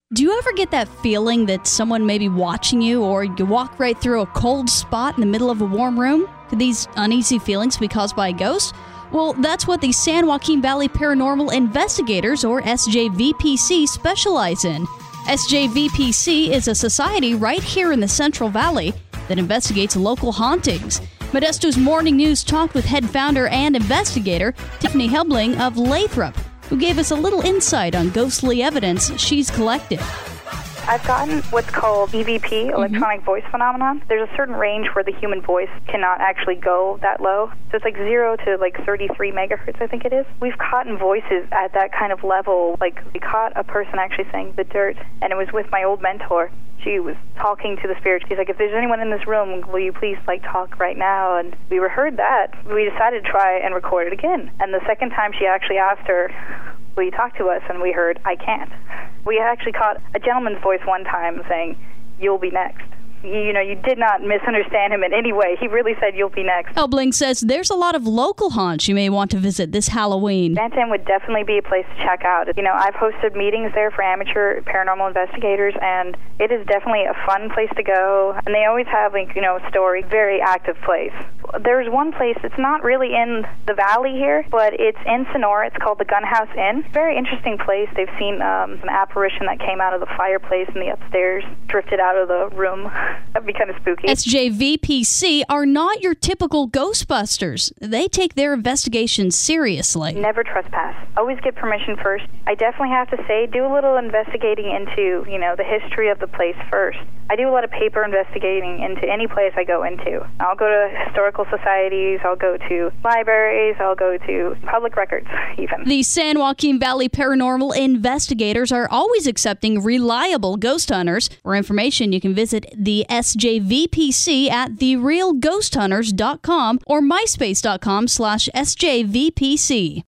Do you ever get that feeling that someone may be watching you, or you walk right through a cold spot in the middle of a warm room? Could these uneasy feelings be caused by a ghost? Well, that's what the San Joaquin Valley Paranormal Investigators, or SJVPC, specialize in. SJVPC is a society right here in the Central Valley that investigates local hauntings. Modesto's Morning News talked with head founder and investigator Tiffany Hebling of Lathrop, who gave us a little insight on ghostly evidence she's collected. I've gotten what's called EVP, electronic voice phenomenon. There's a certain range where the human voice cannot actually go that low. So it's like 0 to 33 megahertz, I think it is. We've caught in voices at that kind of level. Like, we caught a person actually saying the dirt, and it was with my old mentor. She was talking to the spirit. She's like, if there's anyone in this room, will you please talk right now? And we heard that. We decided to try and record it again. And the second time she actually asked her, will you talk to us? And we heard, I can't. We actually caught a gentleman's voice one time saying, you'll be next. You did not misunderstand him in any way. He really said, you'll be next. Hebling says there's a lot of local haunts you may want to visit this Halloween. Bantam would definitely be a place to check out. I've hosted meetings there for amateur paranormal investigators, and it is definitely a fun place to go. And they always have, a story, very active place. There's one place that's not really in the valley here, but it's in Sonora. It's called the Gunhouse Inn. Very interesting place. They've seen an apparition that came out of the fireplace in the upstairs, drifted out of the room. That'd be kind of spooky. SJVPC are not your typical Ghostbusters. They take their investigations seriously. Never trespass. Always get permission first. I definitely have to say, do a little investigating into, the history of the place first. I do a lot of paper investigating into any place I go into. I'll go to historical societies, I'll go to libraries, I'll go to public records, even. The San Joaquin Valley Paranormal Investigators are always accepting reliable ghost hunters. For information, you can visit the SJVPC at therealghosthunters.com or myspace.com/SJVPC.